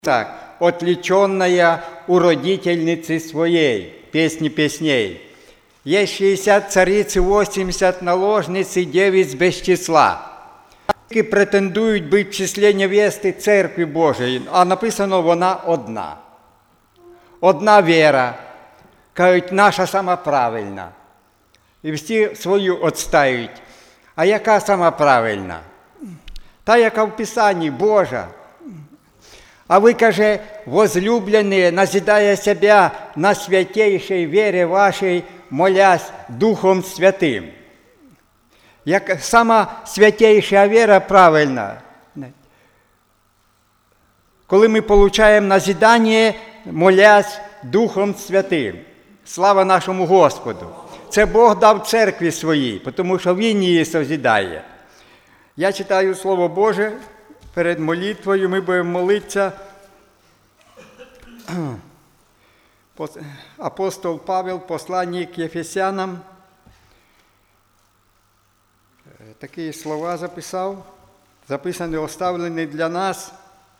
Так, «Отличенная у родительницы своей», песни песней. Есть 60 цариц и 80 наложниц и девиц без числа, які претендують бути в числі невести Церкви Божої, а написано вона одна. Одна віра, кажуть, наша сама правильна. І всі свою відстають. А яка сама правильна? Та, яка в Писанні, Божа. А вы, каже, возлюбленные, назидая себя на святейшей вере вашей, молясь Духом Святым. Як сама святейша вера правильна. Коли ми получаємо назидання, молясь Духом Святим. Слава нашому Господу! Це Бог дав церкві своїй, тому що Він її созидає. Я читаю Слово Боже. Перед молитвою ми будемо молитися. Апостол Павел, послання к Єфесянам, такі слова записав, записані, оставлені для нас.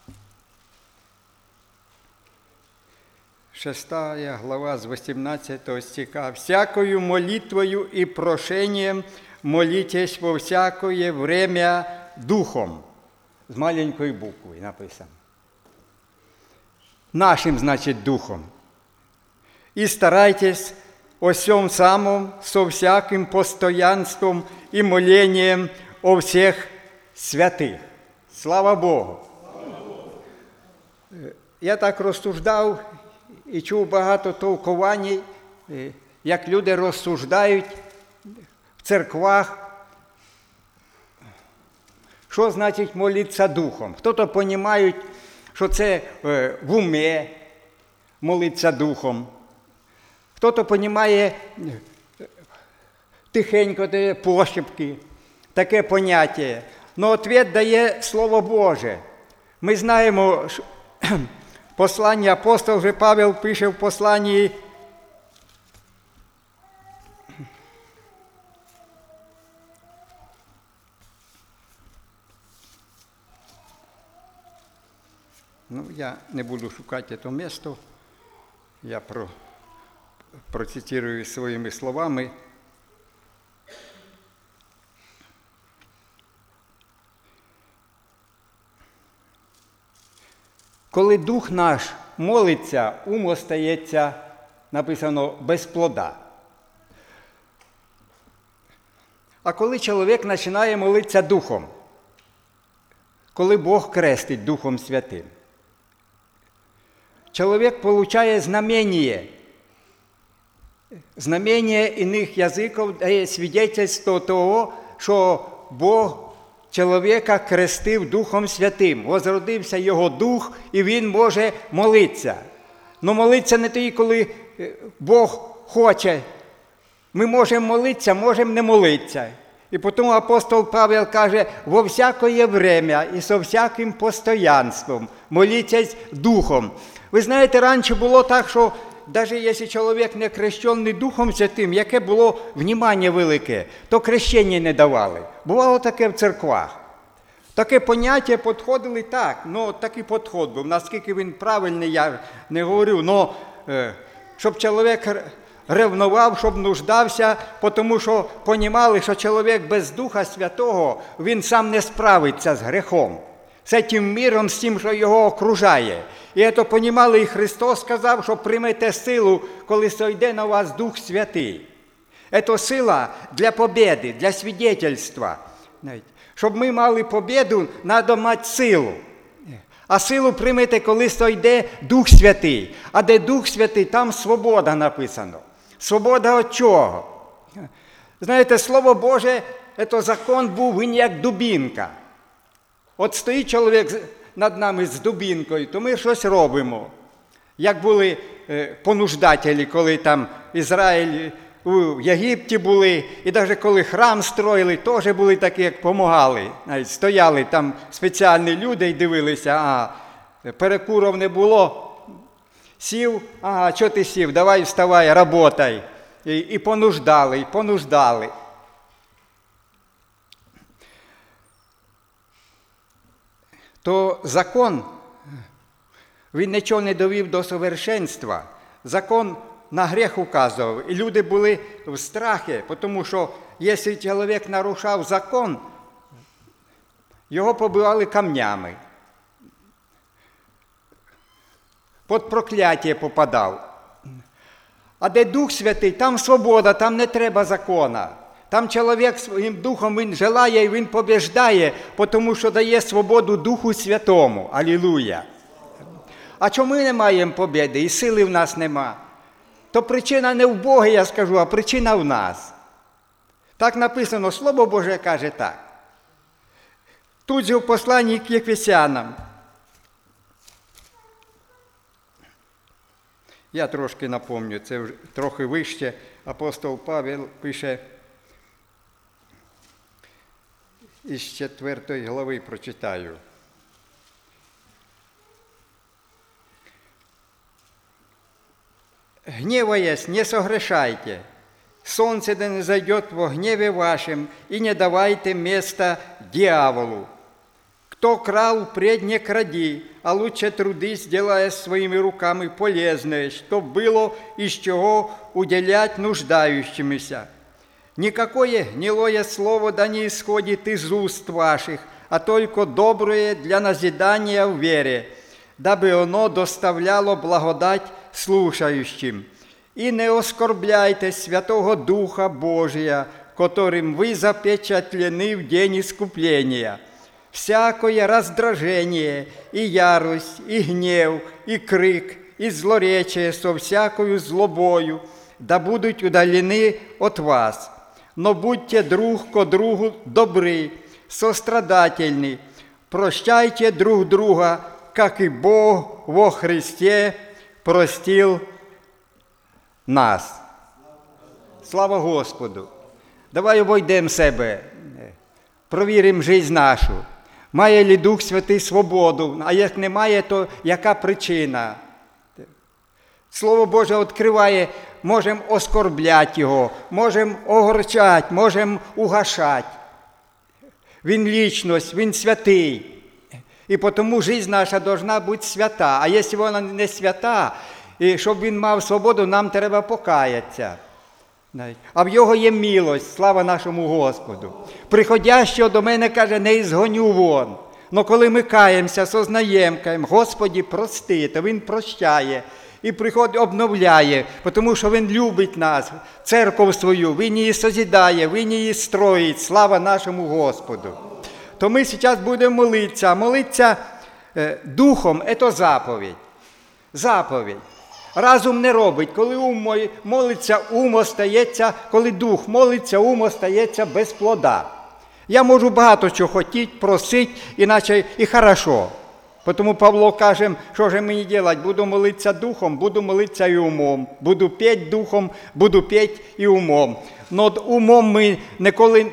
6 глава з 18 стиха. «Всякою молитвою и прошением молитесь во всякое время Духом». З маленької букви написано. Нашим, значить, Духом. «И старайтесь о сем самом со всяким постоянством и молением о всех святых». Слава Богу! Я так розсуждав і чув багато толкувань, як люди розсуждають в церквах. Що значить молитися Духом? Хто-то розуміє, що це в умі молитися Духом. Хто-то розуміє тихенько, пошепки, таке поняття. Но відповідь дає Слово Боже. Ми знаємо, що послання, апостол вже Павел пише в посланні я не буду шукати це місце, я процитирую своїми словами. Коли дух наш молиться, ум остається, написано, без плода. А коли чоловік починає молитися Духом, коли Бог крестить Духом Святим, чоловік отримує знамення. Знамення інших язиків дає свідчення того, що Бог чоловіка крестив Духом Святим. Возродився його дух, і він може молитися. Но молитися не тоді, коли Бог хоче. Ми можемо молитися, можемо не молитися. І потім апостол Павел каже, во всякое время і со всяким постоянством молитесь Духом. Ви знаєте, раніше було так, що навіть якщо чоловік не хрещений Духом Святим, яке було внимання велике, то хрещення не давали. Бувало таке в церквах. Таке поняття підходили так, такий підход був. Наскільки він правильний, я не говорю, але щоб чоловік ревнував, щоб нуждався, тому що розуміли, що чоловік без Духа Святого, він сам не справиться з грехом. З тим миром, з тим, що його окружає. І це розуміли, і Христос сказав, що приймете силу, коли сойде на вас Дух Святий. Це сила для побєди, для свідетельства. Щоб ми мали побєду, треба мати силу. А силу приймете, коли сойде Дух Святий. А де Дух Святий, там свобода написано. Свобода від чого? Знаєте, Слово Боже, це закон був, він як дубінка. От стоїть чоловік над нами з дубінкою, то ми щось робимо. Як були понуждателі, коли там Ізраїль у Єгипті були, і навіть коли храм строїли, теж були такі, як помагали. Стояли там спеціальні люди і дивилися, перекурів не було. Сів, що ти сів, давай вставай, работай. І понуждали. То закон Він нічого не довів до совершенства. Закон на гріх указував, і люди були в страхі, тому що якщо чоловік нарушав закон, його побивали камнями. Під прокляття попадав. А де Дух Святий, там свобода, там не треба закона. Там чоловік своїм духом він желає і він побіждає, тому що дає свободу Духу Святому. Алілуя! А чому ми не маємо побєди і сили в нас нема? То причина не в Бога, я скажу, а причина в нас. Так написано, Слово Боже каже так. Тут же в посланні к Єфесянам. Я трошки напомню, це вже трохи вище. Апостол Павел пише із 4 глави, прочитаю. «Гневаясь, не согрешайте, солнце да не зайдет во гневе вашем, и не давайте места дьяволу. Кто крал, впредь не кради, а лучше трудись, делая своими руками полезное, чтоб было из чего уделять нуждающимся. Никакое гнилое слово да не исходит из уст ваших, а только доброе для назидания в вере, дабы оно доставляло благодать слушающим. И не оскорбляйте Святого Духа Божия, которым вы запечатлены в день искупления. Всякое раздражение, и ярость, и гнев, и крик, и злоречие со всякою злобою, да будут удалены от вас. Но будьте друг ко другу добры, сострадательны, прощайте друг друга, как и Бог во Христе простил нас». Слава Господу! Давай обійдемо себе, провіримо життя нашу. Має ли Дух Святий свободу? А як немає, то яка причина? Слово Боже відкриває, можемо оскорбляти Його, можемо огорчати, можемо угашати. Він лічність, Він святий. І тому життя наша повинна бути свята. А якщо вона не свята, і щоб він мав свободу, нам треба покаятися. А в Його є милость, слава нашому Господу. Приходящого до мене, каже, не ізгоню вон. Но коли ми каємося, сознаємо, кажемо, Господі, прости, то Він прощає. І приходить, обновляє, тому що Він любить нас, церкву свою, Він її созидає, Він її строїть, слава нашому Господу. То ми зараз будемо молитися, а молитися духом – це заповідь. Заповідь. Разум не робить. Коли ум молиться, ум остається, коли дух молиться, ум остається без плода. Я можу багато чого хотіти, просити, іначе і хорошо. Тому Павло каже, що ж мені робити? Буду молитися духом, буду молитися і умом. Буду петь духом, буду петь і умом. Но умом ми ніколи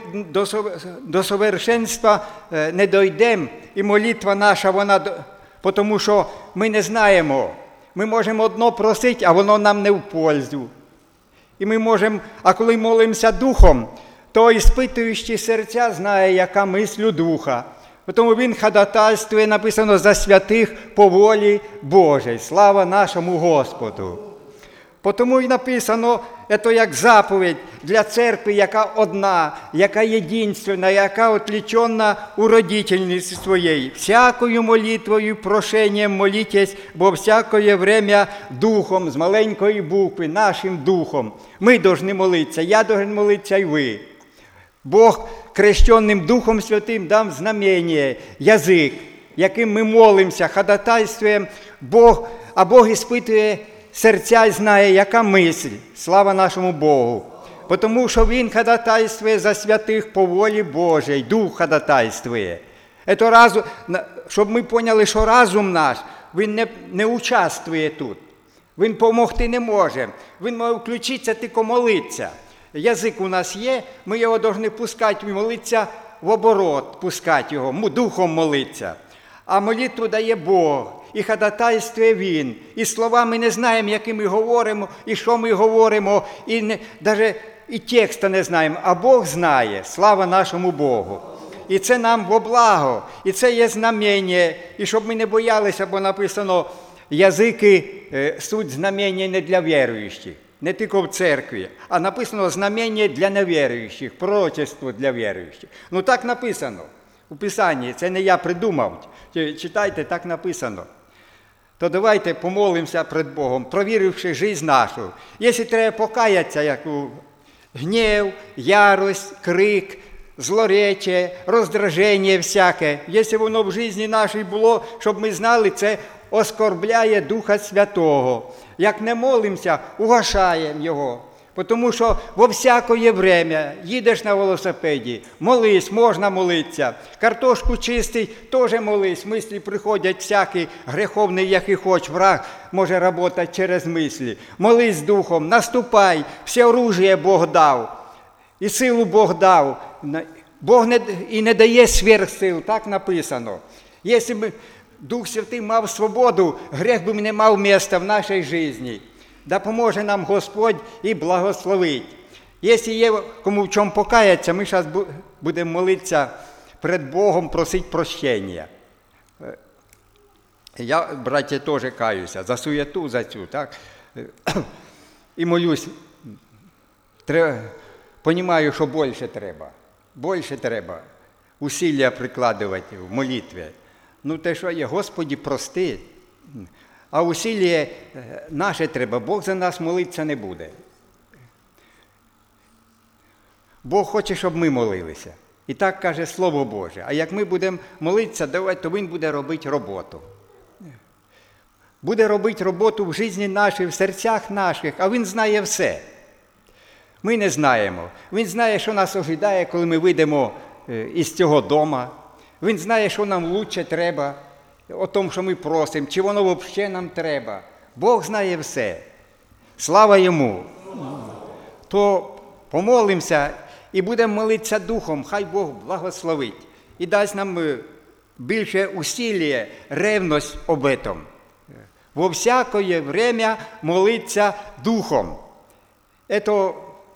до совершенства не дійдемо. І молитва наша, вона, тому що ми не знаємо. Ми можемо одно просити, а воно нам не в пользу. І ми можемо, а коли молимося духом, то іспитуючи серця знає, яка мисль у духа. Тому він ходатайствує, написано, за святих по волі Божій. Слава нашому Господу. Тому і написано, це як заповідь для церкви, яка одна, яка єдинственна, яка отлічена у родительниці своєї. Всякою молитвою, прошенням молітесь, бо всякое время духом, з маленької букви, нашим духом. Ми повинні молитися, я повинен молитися і ви. Бог крещеним Духом Святим дав знамення, язик, яким ми молимося, ходатайствуємо, а Бог іспитує серця і знає, яка мисль. Слава нашому Богу. Тому що Він ходатайствує за святих по волі Божій, Дух ходатайствує. Щоб ми поняли, що разум наш, він не участвує тут. Він допомогти не може. Він може включитися, тільки молитися. Язик у нас є, ми його повинні пускати, молитися в оборот, пускати його, духом молитися. А молитву дає Бог, і ходатайствує Він. І слова ми не знаємо, які ми говоримо, і що ми говоримо, і навіть і текста не знаємо, а Бог знає, слава нашому Богу. І це нам во благо, і це є знамення, і щоб ми не боялися, бо написано, язики суть знамення не для віруючих, не тільки в церкві, а написано знамення для невіруючих, пророчество для віруючих. Ну так написано у Писанні, це не я придумав, читайте, так написано. То давайте помолимося перед Богом, провіривши життя нашу. Якщо треба покаятися, як у гнів, ярость, крик, злоречие, роздраження всяке, якщо воно в житті нашій було, щоб ми знали, це оскорбляє Духа Святого. Як не молимося, угашаємо Його. Тому що во всякое время їдеш на велосипеді, молись, можна молитися. Картошку чистий, теж молись. Мислі приходять всякі греховні, які хоч. Враг може працювати через мислі. Молись Духом, наступай, все оружие Бог дав. І силу Бог дав. Бог не дає сверхсил, так написано. Якщо б Дух Святий мав свободу, грех би не мав місця в нашій житті. Допоможе нам Господь і благословить. Якщо є кому в чому покаятися, ми зараз будемо молитися перед Богом, просити прощення. Я, браття, теж каюся за суєту, за цю, так? І молюсь. Понімаю, що більше треба. Більше треба усилля прикладувати в молитві. Ну, те, що є, Господі, прости. А усилля наше треба, Бог за нас молитися не буде. Бог хоче, щоб ми молилися. І так каже Слово Боже. А як ми будемо молитися, то Він буде робити роботу. Буде робити роботу в житті нашій, в серцях наших, а Він знає все. Ми не знаємо. Він знає, що нас ожидає, коли ми вийдемо із цього дому. Він знає, що нам лучше треба. О тому, що ми просимо, чи воно взагалі нам треба. Бог знає все. Слава Йому. То помолимося і будемо молитися Духом, хай Бог благословить. І дасть нам більше усилля, ревність об этом. Во всякое время молитися Духом. Это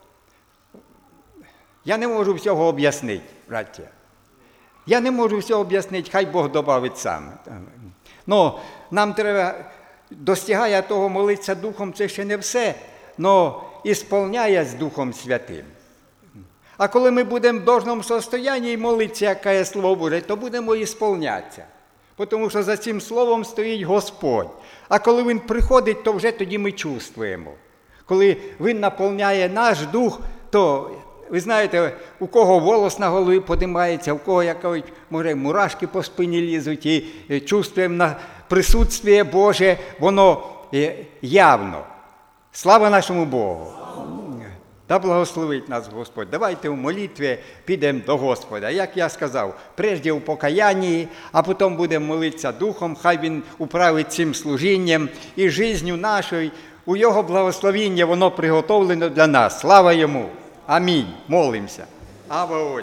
я не можу всього об'яснити, браття. Я не можу всього об'яснити, хай Бог добавить сам. Но нам треба, достигає того молитися Духом, це ще не все, но ісполняє з Духом Святим. А коли ми будемо в должному состоянні молитися, як каже Слово Боже, то будемо ісполнятися. Тому що за цим словом стоїть Господь. А коли Він приходить, то вже тоді ми чувствуємо. Коли Він наповняє наш дух, то, ви знаєте, у кого волос на голові подимається, у кого, як кажуть, може, мурашки по спині лізуть, і чувствуємо на присутствие Боже, воно явно. Слава нашому Богу! Та благословить нас Господь. Давайте у молитві підемо до Господа. Як я сказав, прежде у покаянні, а потім будемо молитися Духом, хай Він управить цим служінням і життю нашою. У Його благословіння воно приготовлено для нас. Слава Йому! Амінь. Молимося. Ава